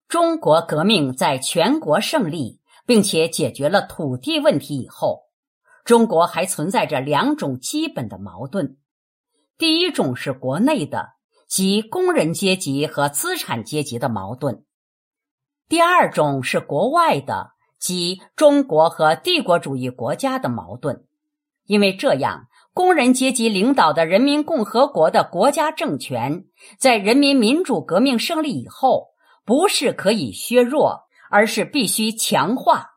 中国革命在全国胜利，并且解决了土地问题以后，中国还存在着两种基本的矛盾。第一种是国内的，即工人阶级和资产阶级的矛盾；第二种是国外的，即中国和帝国主义国家的矛盾。因为这样，工人阶级领导的人民共和国的国家政权，在人民民主革命胜利以后，不是可以削弱，而是必须强化。